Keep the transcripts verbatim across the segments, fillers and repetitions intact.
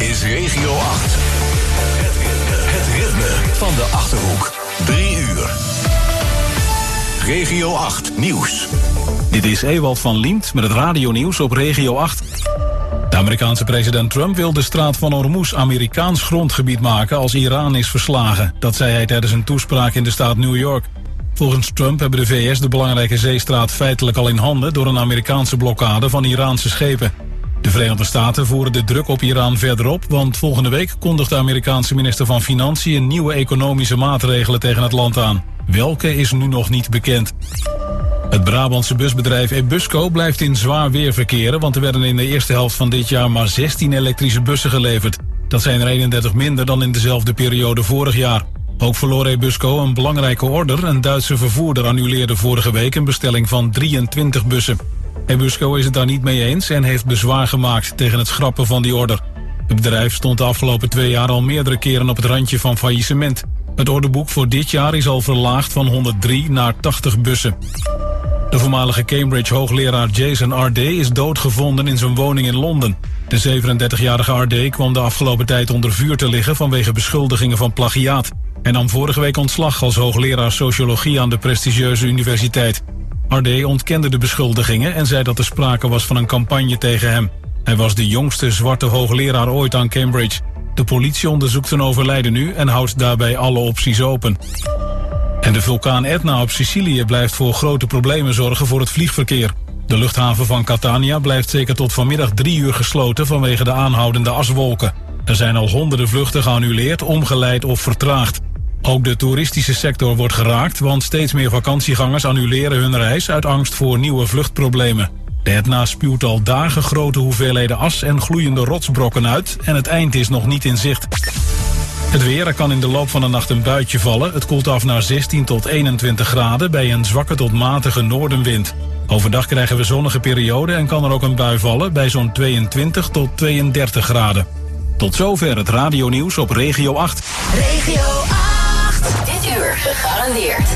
is Regio acht. Het ritme, het ritme van de Achterhoek. Drie uur. Regio acht Nieuws. Dit is Ewald van Liemt met het radionieuws op Regio acht. De Amerikaanse president Trump wil de straat van Hormuz Amerikaans grondgebied maken als Iran is verslagen. Dat zei hij tijdens een toespraak in de staat New York. Volgens Trump hebben de V S de belangrijke zeestraat feitelijk al in handen door een Amerikaanse blokkade van Iraanse schepen. De Verenigde Staten voeren de druk op Iran verder op, want volgende week kondigt de Amerikaanse minister van Financiën nieuwe economische maatregelen tegen het land aan. Welke is nu nog niet bekend. Het Brabantse busbedrijf Ebusco blijft in zwaar weer verkeren, want er werden in de eerste helft van dit jaar maar zestien elektrische bussen geleverd. Dat zijn er eenendertig minder dan in dezelfde periode vorig jaar. Ook verloor Ebusco een belangrijke order. Een Duitse vervoerder annuleerde vorige week een bestelling van drieëntwintig bussen. Ebusco is het daar niet mee eens en heeft bezwaar gemaakt tegen het schrappen van die order. Het bedrijf stond de afgelopen twee jaar al meerdere keren op het randje van faillissement. Het orderboek voor dit jaar is al verlaagd van honderddrie naar tachtig bussen. De voormalige Cambridge-hoogleraar Jason R D is doodgevonden in zijn woning in Londen. De zevenendertigjarige R D kwam de afgelopen tijd onder vuur te liggen vanwege beschuldigingen van plagiaat. Hij nam vorige week ontslag als hoogleraar sociologie aan de prestigieuze universiteit. R D ontkende de beschuldigingen en zei dat er sprake was van een campagne tegen hem. Hij was de jongste zwarte hoogleraar ooit aan Cambridge. De politie onderzoekt zijn overlijden nu en houdt daarbij alle opties open. En de vulkaan Etna op Sicilië blijft voor grote problemen zorgen voor het vliegverkeer. De luchthaven van Catania blijft zeker tot vanmiddag drie uur gesloten vanwege de aanhoudende aswolken. Er zijn al honderden vluchten geannuleerd, omgeleid of vertraagd. Ook de toeristische sector wordt geraakt, want steeds meer vakantiegangers annuleren hun reis uit angst voor nieuwe vluchtproblemen. De Etna spuwt al dagen grote hoeveelheden as en gloeiende rotsbrokken uit en het eind is nog niet in zicht. Het weer, er kan in de loop van de nacht een buitje vallen. Het koelt af naar zestien tot eenentwintig graden bij een zwakke tot matige noordenwind. Overdag krijgen we zonnige perioden en kan er ook een bui vallen bij zo'n tweeëntwintig tot tweeëndertig graden. Tot zover het radionieuws op Regio acht. Regio acht. Dit uur gegarandeerd.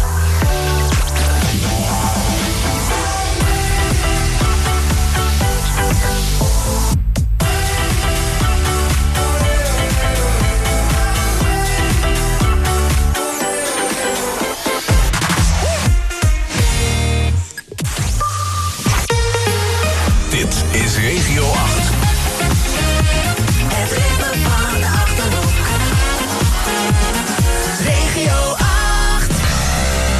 Dit is Regio acht. Het ritme van de Achterhoek. Regio acht.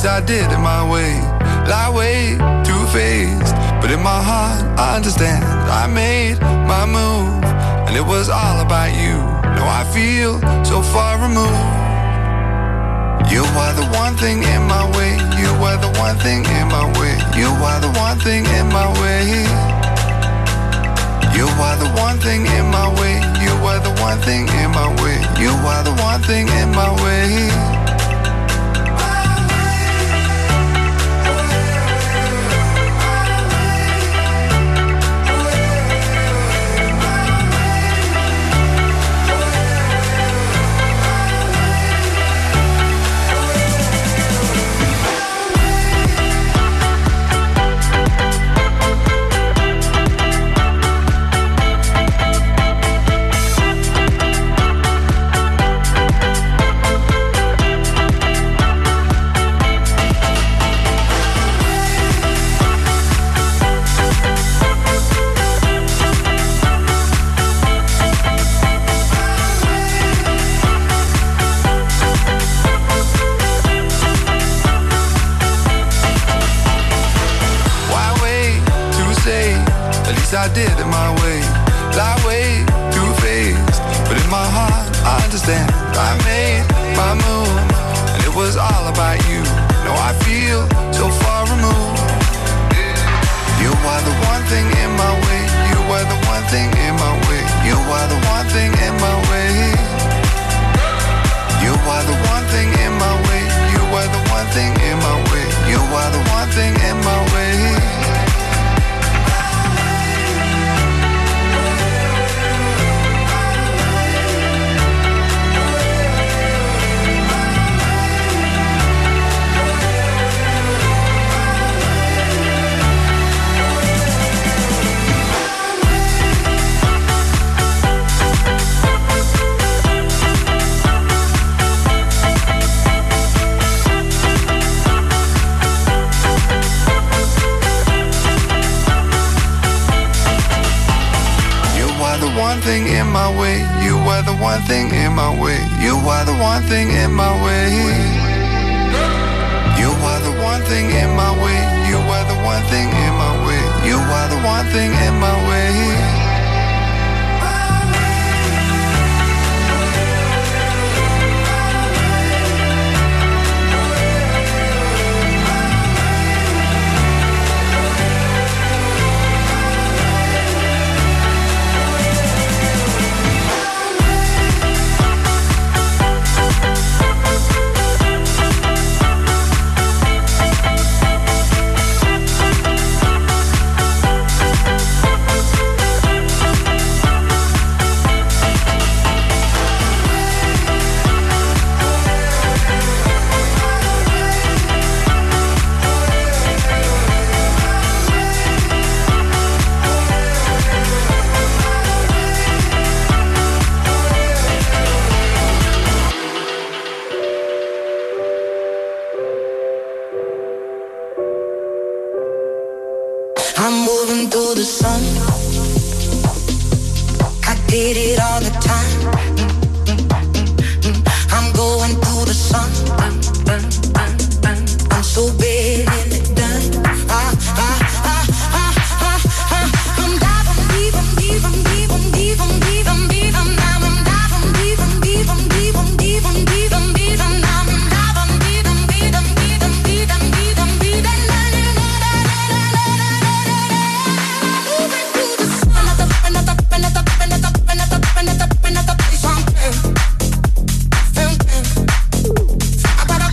I did it my way. Lie way, two-faced, but in my heart I understand. I made my move, and it was all about you. Now I feel so far removed. You are the one thing in my way. You are the one thing in my way. You are the one thing in my way. You are the one thing in my way. You are the one thing in my way. You are the one thing in my way. I did it my way. Lie way, two-faced, but in my heart I understand. I made my move, and it was all about you. Now I feel so far removed. You are the one thing in my way. You are the one thing in my way. You are the one thing in my way. You are the one thing in my way. You are the one thing in my way. You are the one thing in my way. One thing in my way, you are the one thing in my way. You are the one thing in my way. You are the one thing in my way. You are the one thing in my way. You are the one thing in my way. I got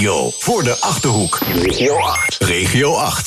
radio voor de Achterhoek. Regio acht. Regio acht.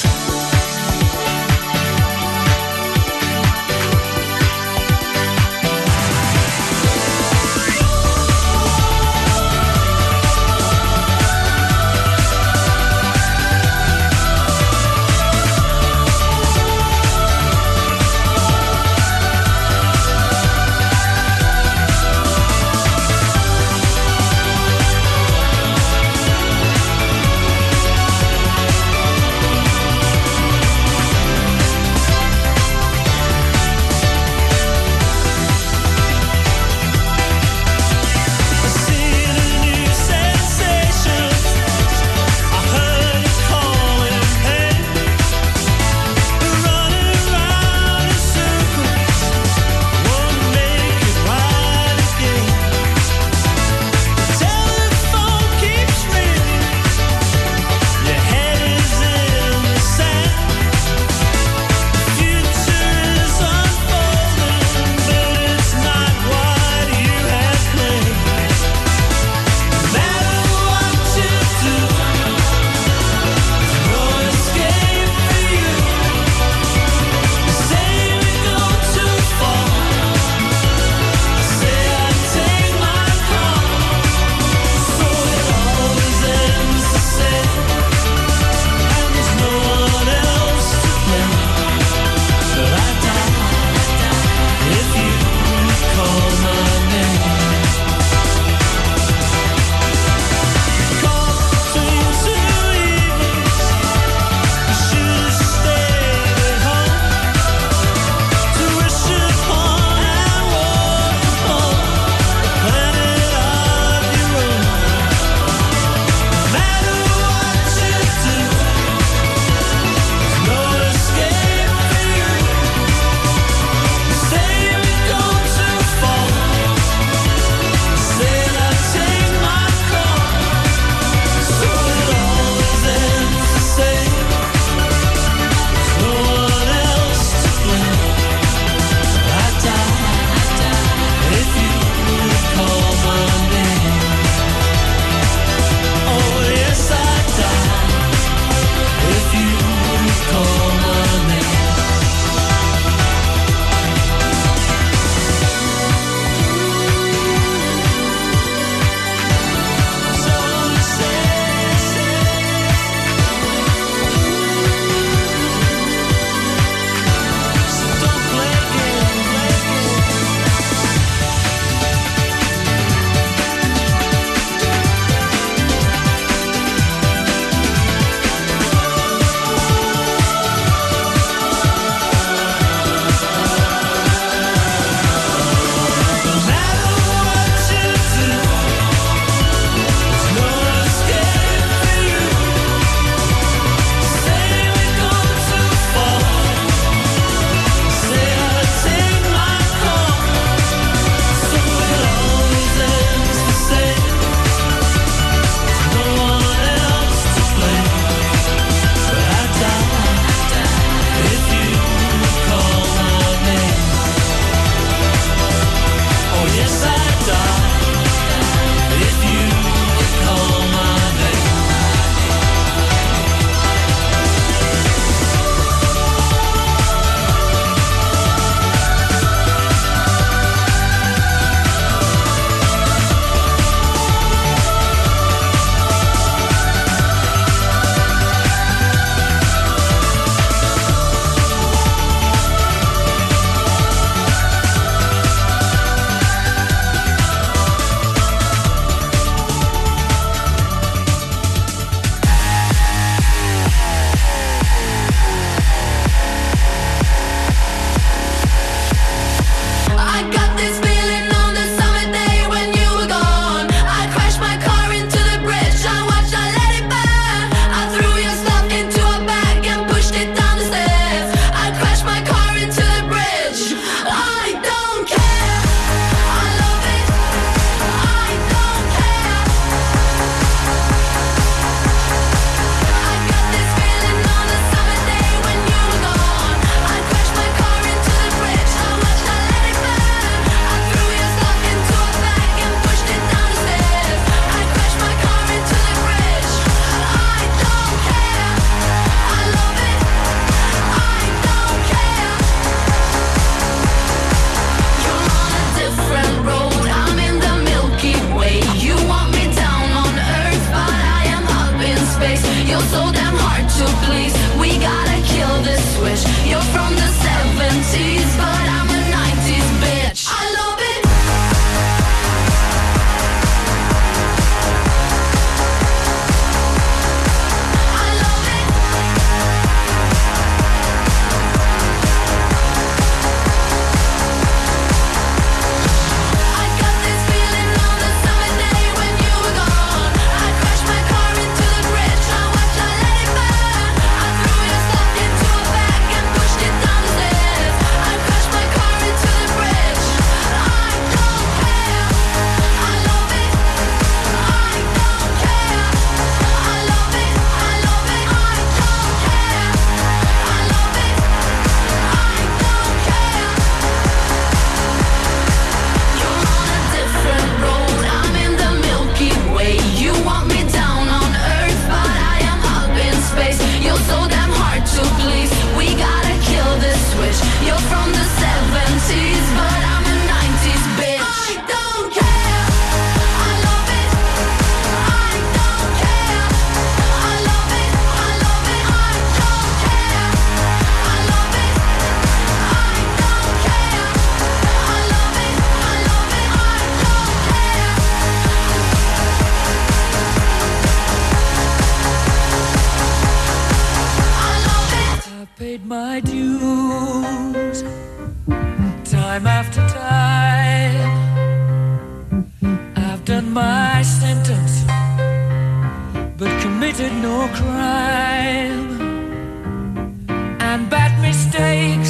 committed no crime and bad mistakes.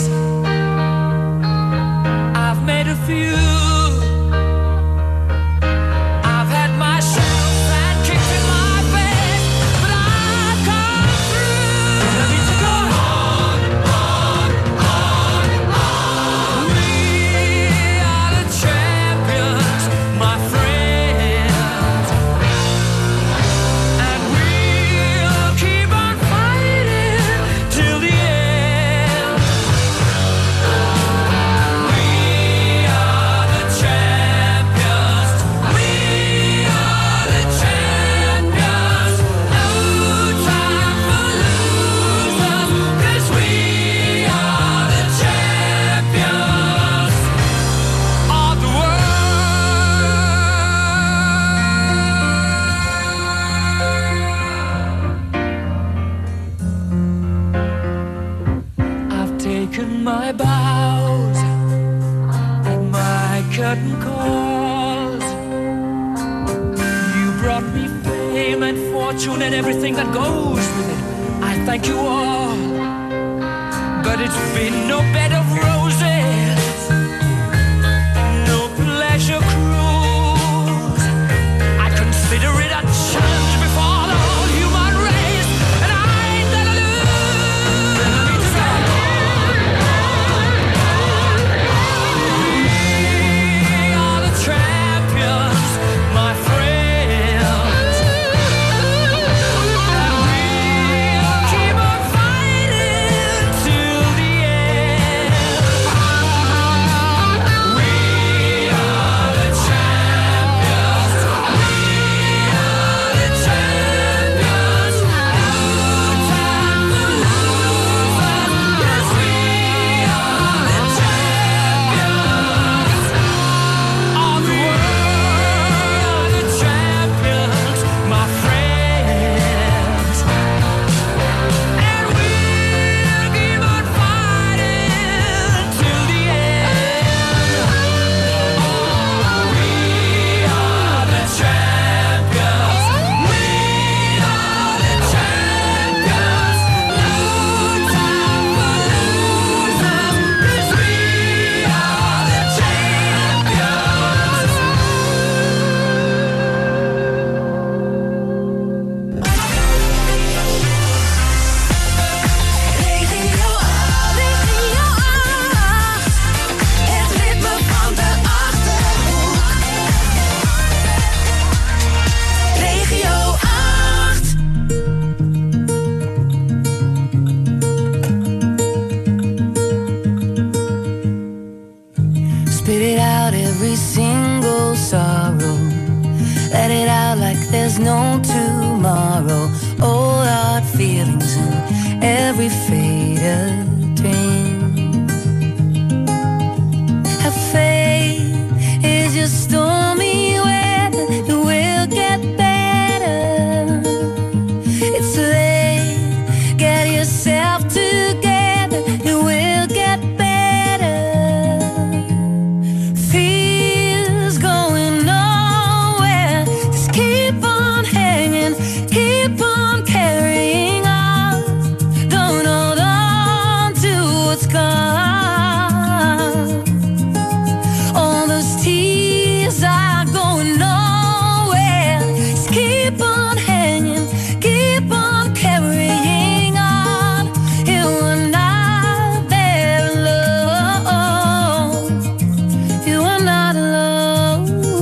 I've made a few. I've had my shouts and kicks in my face, but I've come through. And I need to go on, on, on, on. We are the champions, my friends, and we'll keep on fighting till the end. We are the champions. We are the champions. No time for losers, 'cause we are the champions of the world. I've taken my bows and my curtain calls. You brought me fame and fortune and everything that goes with it. I thank you all, but it's been no bed of roses, no pleasure cruise. I consider it a challenge before the whole human race, and I ain't gonna lose. And I need to go on, on, on. We are the champions, my friends, and we'll keep on fighting till the end. We are the champions. We are the champions. No time for losers, 'cause we are the champions of the world. The champions, my friends, and we'll keep on fighting till the end. Oh, we are the champions. We are the champions. No time for losers, 'cause we are the champions. Regio acht. Het ritme van de Achterhoek. Regio acht. Spit it out, every single sorrow. Let it out like there's no tomorrow. All our feelings in every faded dream. Have faith, is your stormy weather. It will get better. It's late, get yourself together. It will get better. Fears going nowhere. Just keep on hanging, keep on carrying on. Don't hold on to what's gone. All those tears are going nowhere. Just keep on hanging, keep on carrying on. You are not there alone. You are not alone.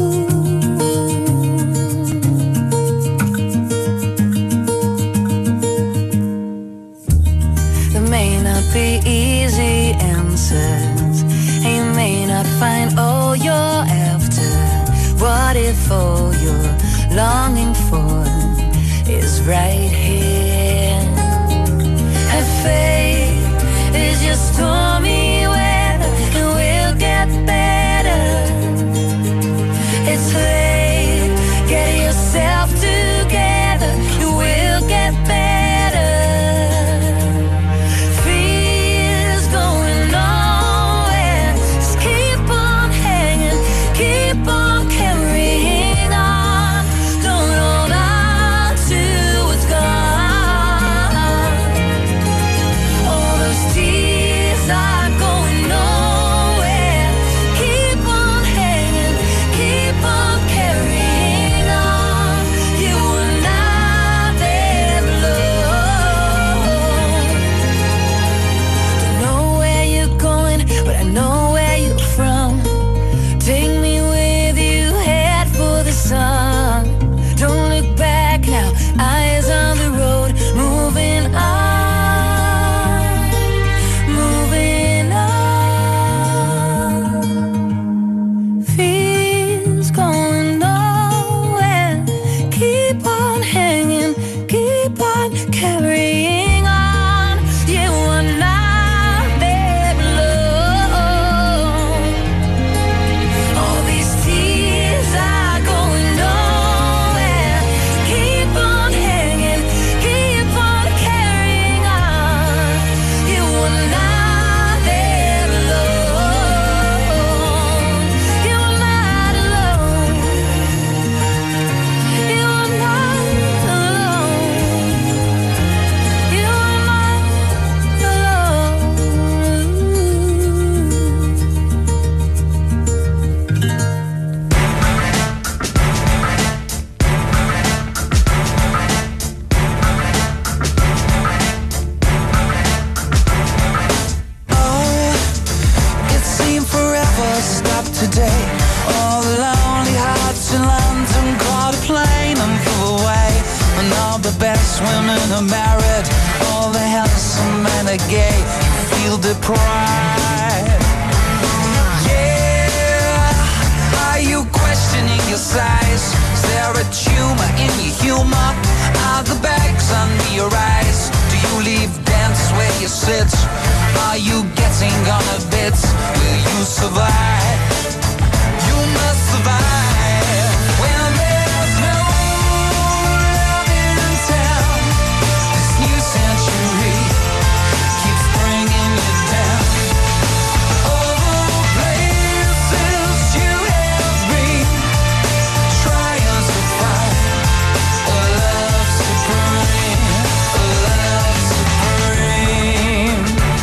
There may not be easy answers, and you may not find all you're after. What if all you're longing for is right here? Have faith, is your stormy weather. It will get better. It's late, get yourself together. It will get better. Fears going nowhere. Just keep on hanging, keep on carrying on. Don't hold on to what's gone. gay, you feel deprived. Yeah, are you questioning your size? Is there a tumor in your humor? Are the bags under your eyes? Do you leave dance where you sit? Are you getting on a bit? Will you survive? You must survive when there's no love in town. This new century keeps bringing you down. All the places you have been, trying to find a love supreme, a love supreme.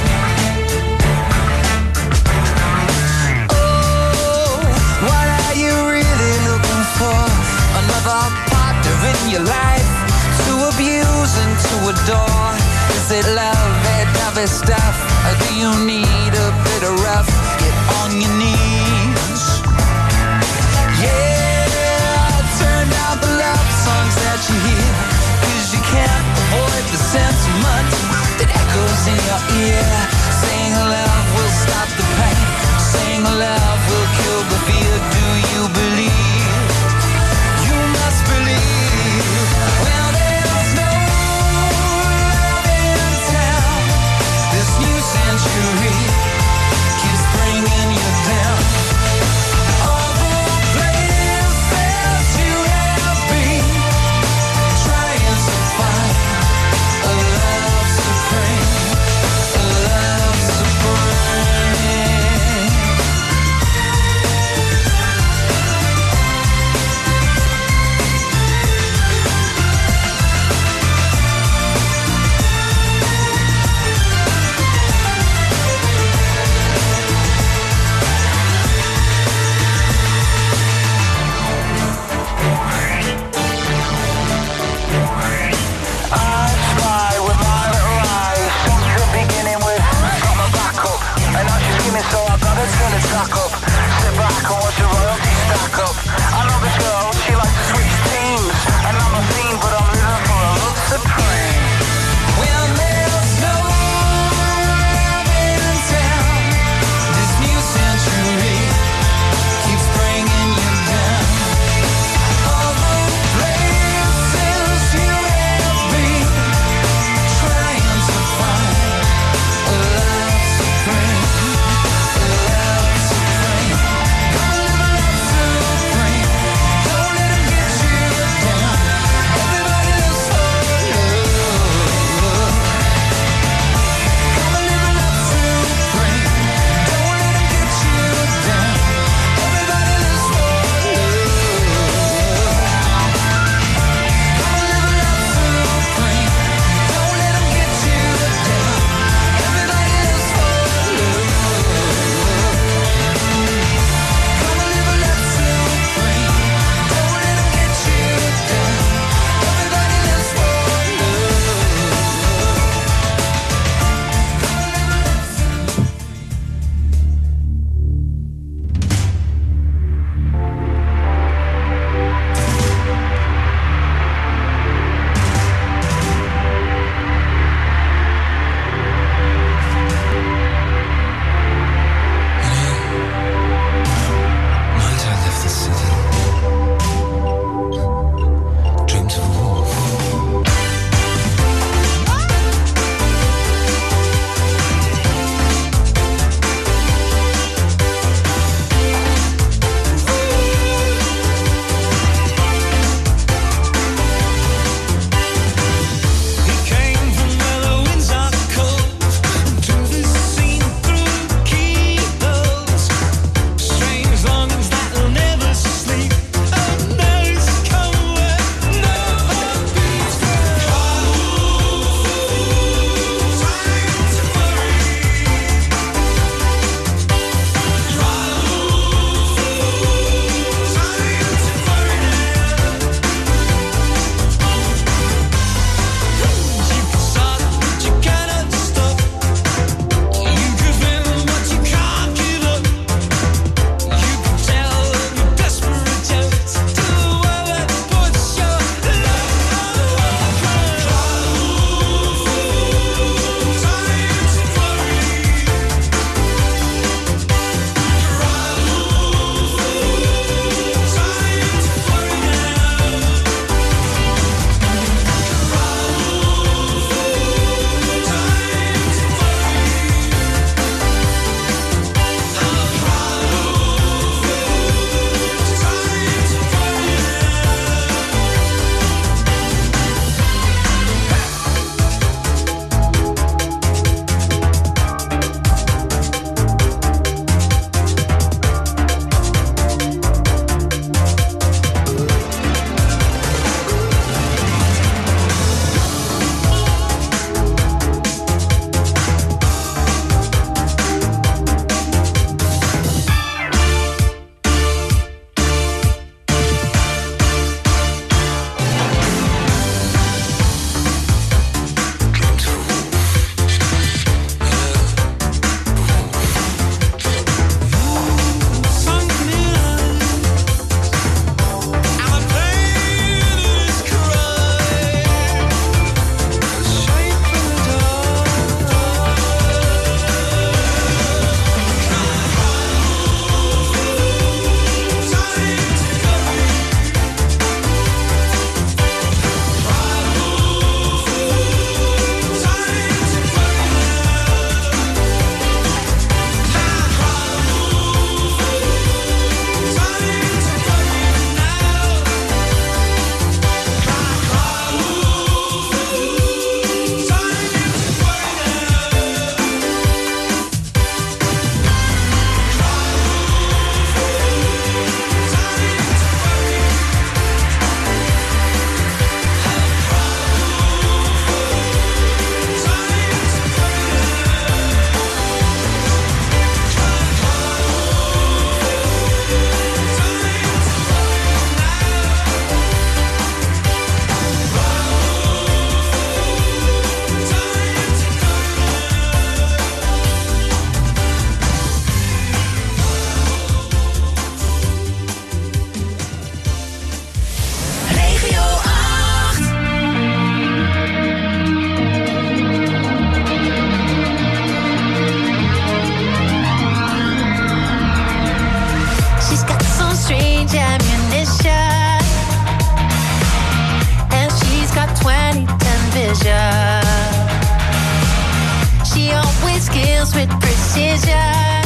Oh, what are you really looking for? Another partner in your life to abuse and to adore? Is it love, that dovey stuff? Or do you need a bit of rough? Get on your knees. Yeah, turn down the love songs that you hear, 'cause you can't avoid the sentiment that echoes in your ear. Saying love will stop the pain, saying love will kill the fear. Do you believe? You must believe. Well, there's no love in town. This new century keeps bringing you down. decision. She always kills with precision.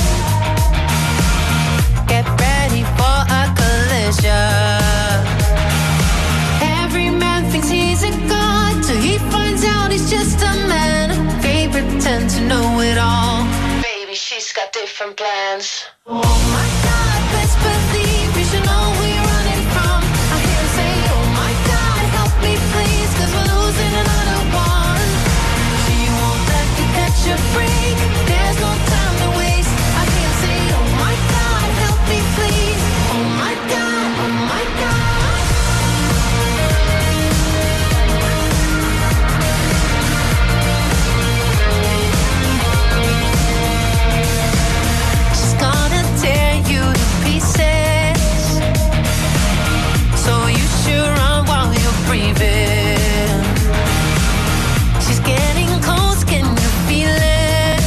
Get ready for a collision. Every man thinks he's a god till he finds out he's just a man. They pretend to know it all. Baby, she's got different plans. Oh my God, best believe you should know who you're running from. I hear her say, oh my God, help me please, cause we're losing another one. She won't let you catch a break. There's no time to waste. I hear her say, oh my God, help me please. Oh my God, oh my God. She's gonna tear you to pieces, so you should run while you're breathing. She's getting close, can you feel it?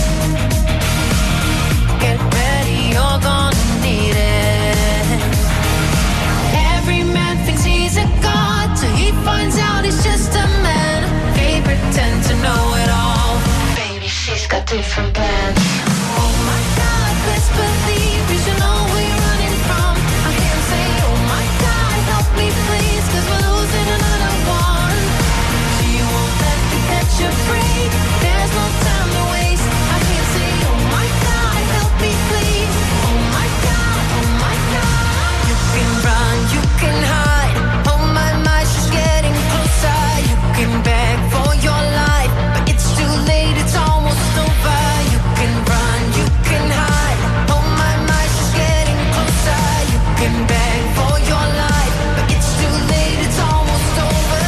Get ready, you're gonna need it. Every man thinks he's a god till he finds out he's just a man. They pretend to know it all. Baby, she's got different plans. Oh my God, best believe you should know who you're running from. I hear him say, oh my God, help me please, cause we're losing another one. She won't let you catch a break. There's no time to waste. I hear him say, oh my God, help me please. Oh my God, oh my God. You can run, you can hide. Oh my, my, she's getting closer. You can beg for your life, but it's too late, it's almost over. You can run, you can hide. Oh my, my, she's getting closer. You can beg for your life, but it's too late, it's almost over.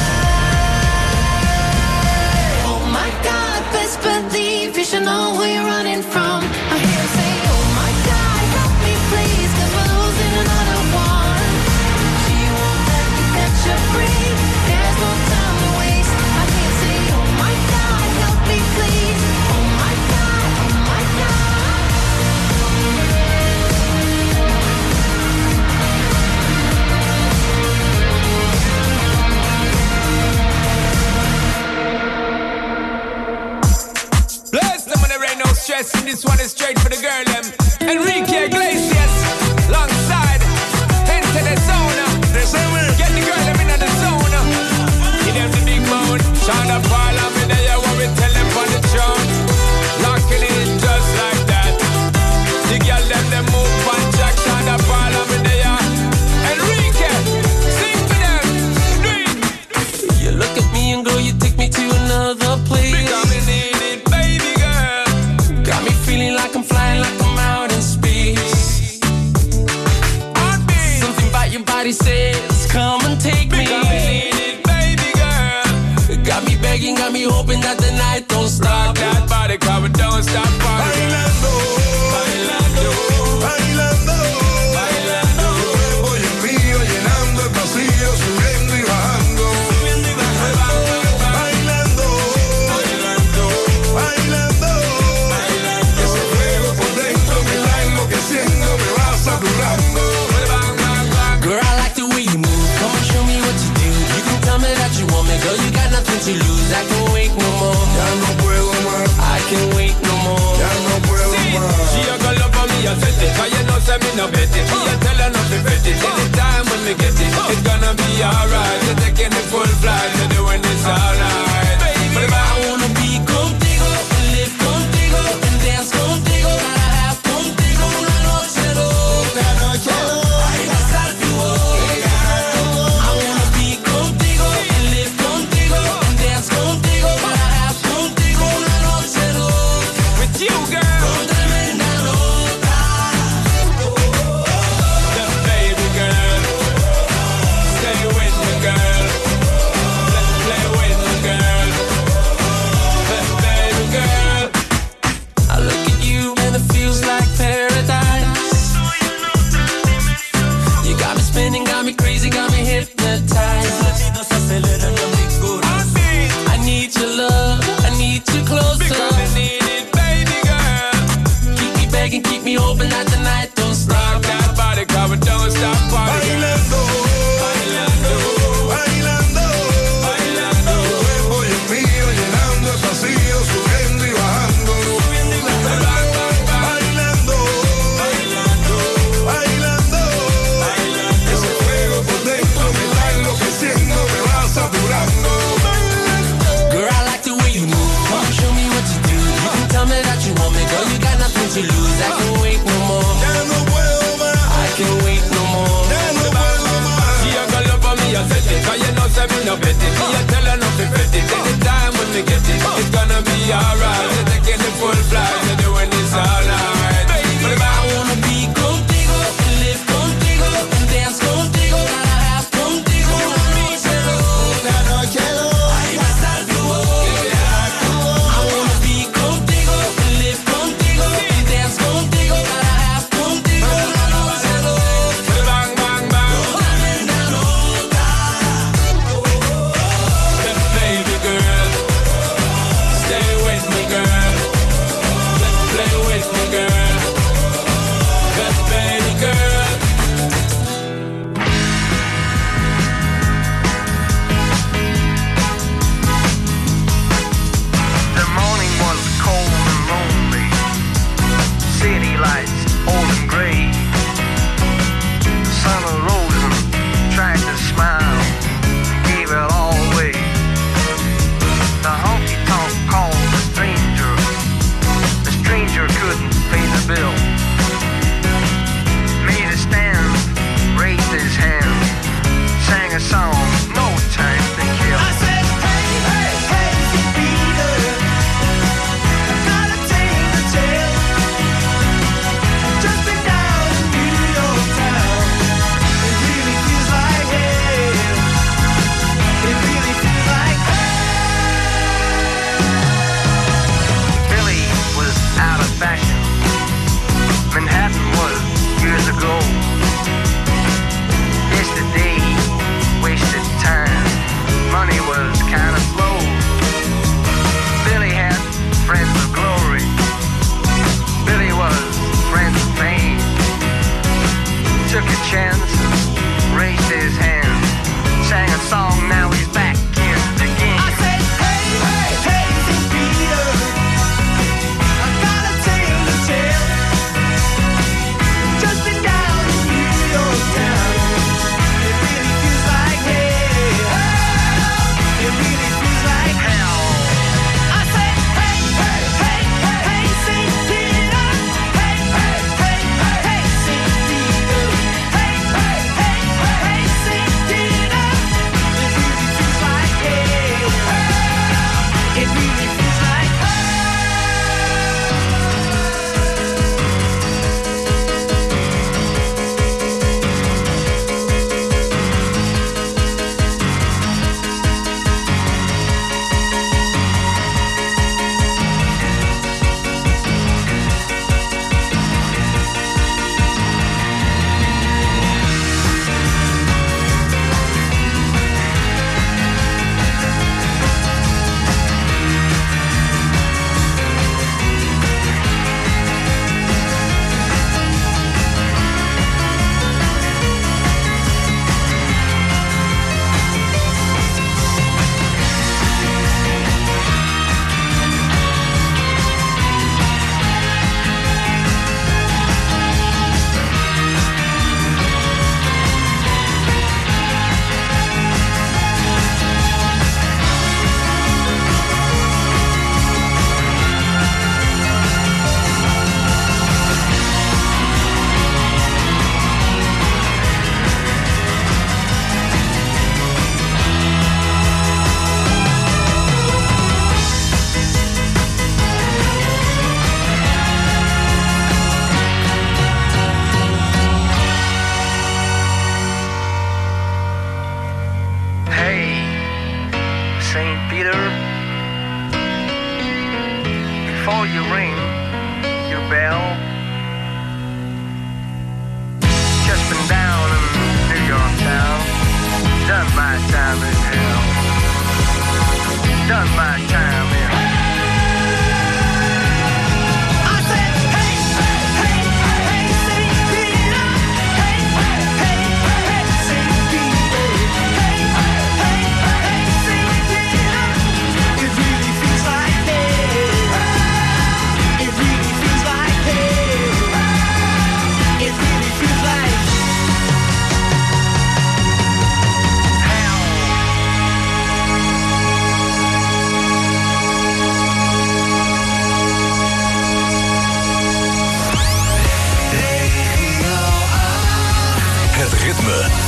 Oh my God, best believe you should know who you're running from. I hear him say, oh my God, help me please, cause we're losing another one. She won't let you catch a break. There's no time to waste. I hear him say, oh my God, help me please. Oh my God, oh my God. Bless them when there ain't no stress, and this one is straight for the girl them. Enrique Iglesias, alongside Enter the Zone. Get the girl them in the zone. Give them the big bone. Shine up all of me there, what we tell them on the throne. Locking it just like that. The girl them them move on track. Shine up all of me there. Enrique, sing for them. Do it. You look at me and girl, you take me to another place. Because we need it, baby girl. Got me feeling like I'm flying, like I'm out in space. Heartbeat. Something about your body says, come and take me. Because we need it, baby girl. Got me begging, got me hoping that the night don't Rock stop. that body, cause we don't stop partying. Bailando, Bailando, bailando, bailando. voy el mío llenando el vacío, subiendo y bajando. Bailando, bailando, ese fuego por dentro me está enloqueciendo, me va saturando. Girl, I like the way you move. Come and show me what you do. You can tell me that you want me, girl. You got nothing to lose. I can wait no more. Ya no puedo más, I can wait no more. ya no puedo más. She a go love for me, I set it. Cause you know say me no bet it. Me a tell her not to bet it. Anytime when me get it, it's gonna be alright. You're taking the full flight, you're doing this all night. But if I I wanna be contigo, live contigo, and dance contigo. Gotta have contigo una noche loca. Ay, besar tu boca. I wanna be contigo, live contigo, and dance contigo. Gotta have contigo una noche loca. with you, girl, Con tremenda nota. the baby girl, stay with me, girl. Let's play with me, girl. The baby girl. I look at you and it feels like paradise. You got me spinning, got me crazy, got me hypnotized. Heartbeat. I need your love, I need you closer. Because I need it, baby girl. Keep me begging, keep me hoping that the night don't stop. Rock that body, cause we don't stop partying. Bailando, Bailando, bailando, bailando. el mío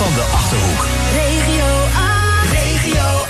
van de Achterhoek. Regio acht. Regio acht.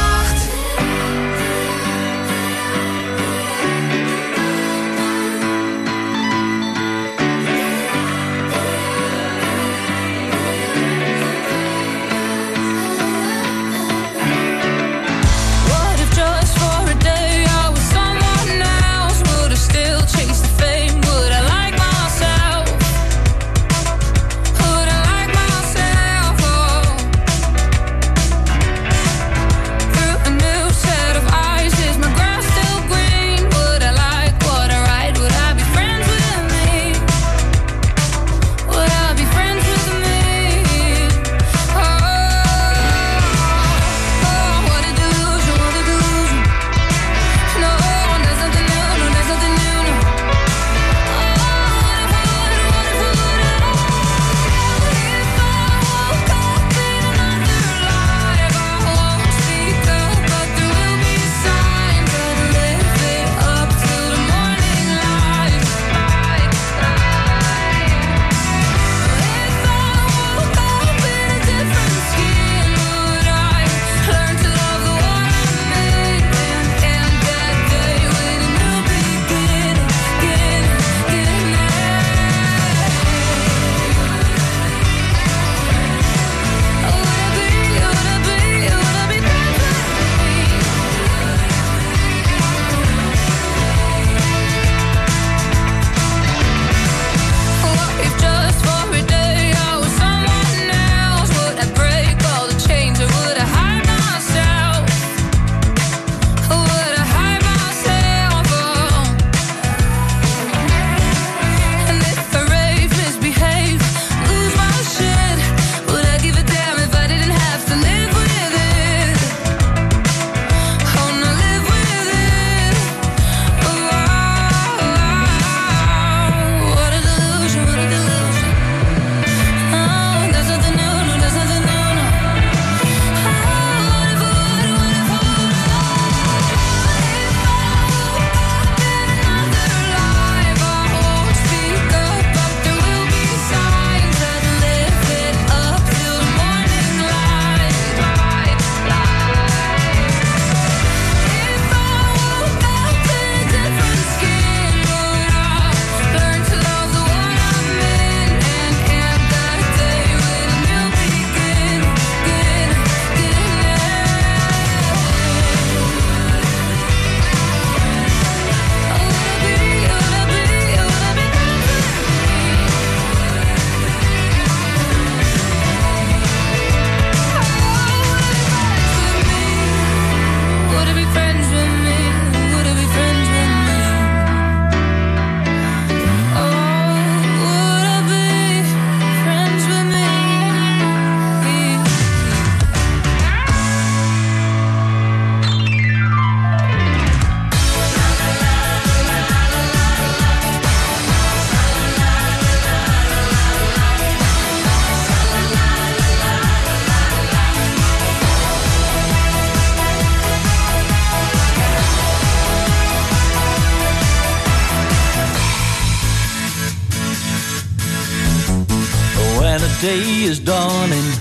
day is dawning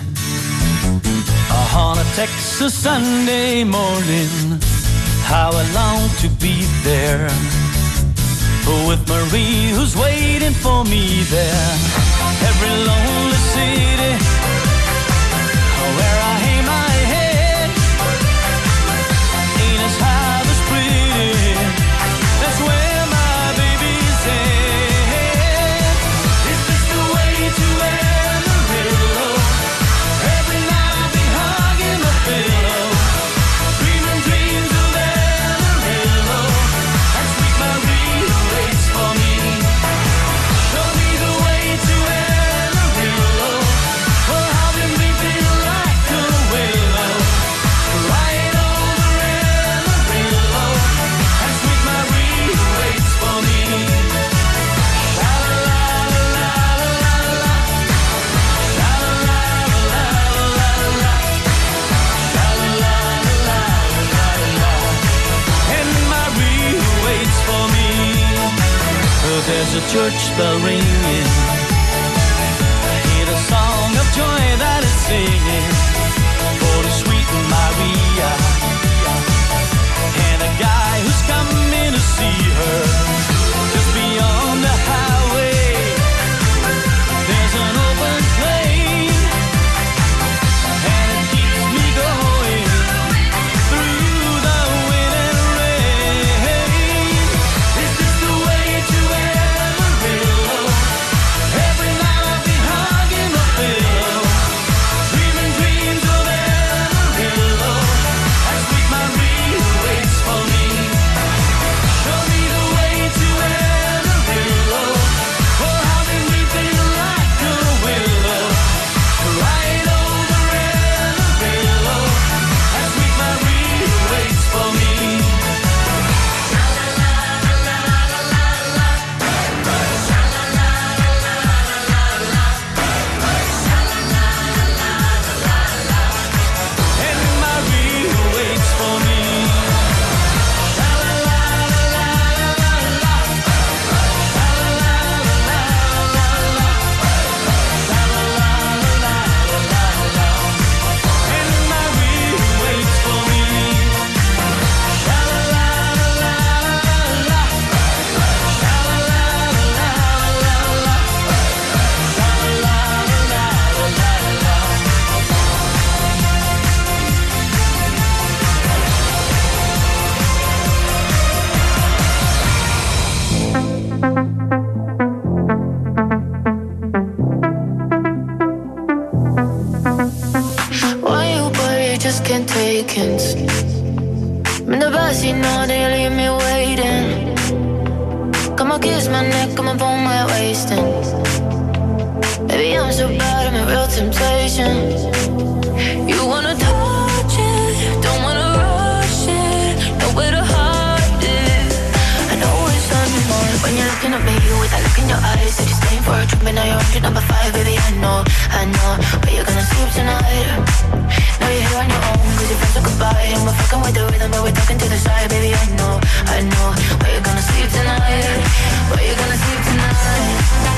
on a Texas Sunday morning. How I long to be there with Marie who's waiting for me there. Every lonely city where I hang my head ain't as high as pretty. That's where my baby's at. Is this the way to Amarillo? Every night be hugging my pillow, dreaming dreams of Amarillo. And sweet Marie waits for me. Show me the way to Amarillo. Oh, how they make me like a willow, right over Amarillo. And sweet Marie waits for me. La la la la la la, la la la la la la, la la la la la. And Marie waits for me. There's a church bell ringing. I hear the song of joy that is seconds. I'm in the backseat now, they leave me waiting. Come on, kiss my neck, come on, pull my waist in. Baby, I'm so bad, I'm a real temptation. You wanna touch it, don't wanna rush it, nowhere to hide it. I know it's on your mind when you're looking at me with that look in your eyes. Said you're staying for a trip, but now you're on to number five. Baby, I know, I know, but you're gonna sleep tonight. Now you're here on your own, cause your friends are goodbye. And we're fucking with the rhythm, but we're talking to the side. Baby, I know, I know, but you're gonna sleep tonight. But you're gonna sleep tonight.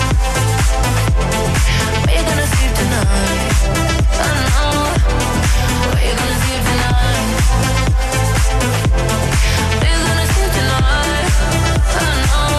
But you're gonna sleep tonight. I know, but you're gonna sleep tonight. But you're gonna sleep tonight. I know.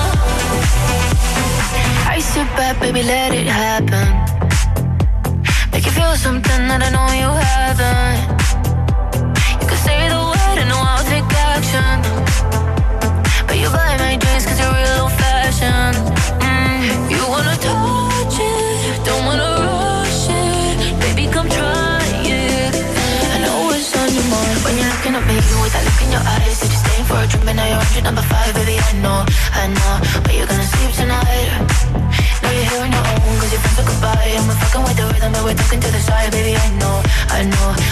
I sit back, baby, let it happen. Make you feel something that I know you haven't. You can say the word and know I'll take action. But you buy my drinks cause you're real old fashioned. mm. You wanna touch it, don't wanna rush it. Baby, come try it. I know it's on your mind when you're looking at me with that look in your eyes. Said you're staying for a drink, but now you're on to number five. Baby, I know, I know, but you're gonna sleep tonight. Now you're here on your own, cause your friends are goodbye. And we're fucking with the rhythm, but we're talking to the side. Baby, I know, I know,